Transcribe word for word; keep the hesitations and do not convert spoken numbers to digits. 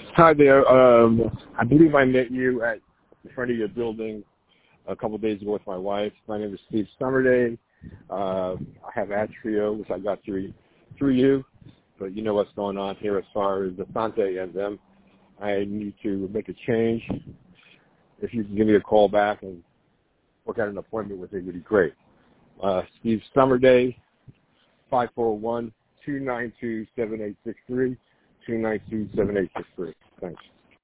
Hi there. Um, I believe I met you at in front of your building a couple of days ago with my wife. My name is Steve Summerday. Uh, I have Atrio, which I got through through you, but you know what's going on here as far as the Asante and them. I need to make a change. If you can give me a call back and work out an appointment with me, would be great. Uh, Steve Summerday, five four one, two nine two, seven eight six three, two nine two, seven eight six three. Thanks.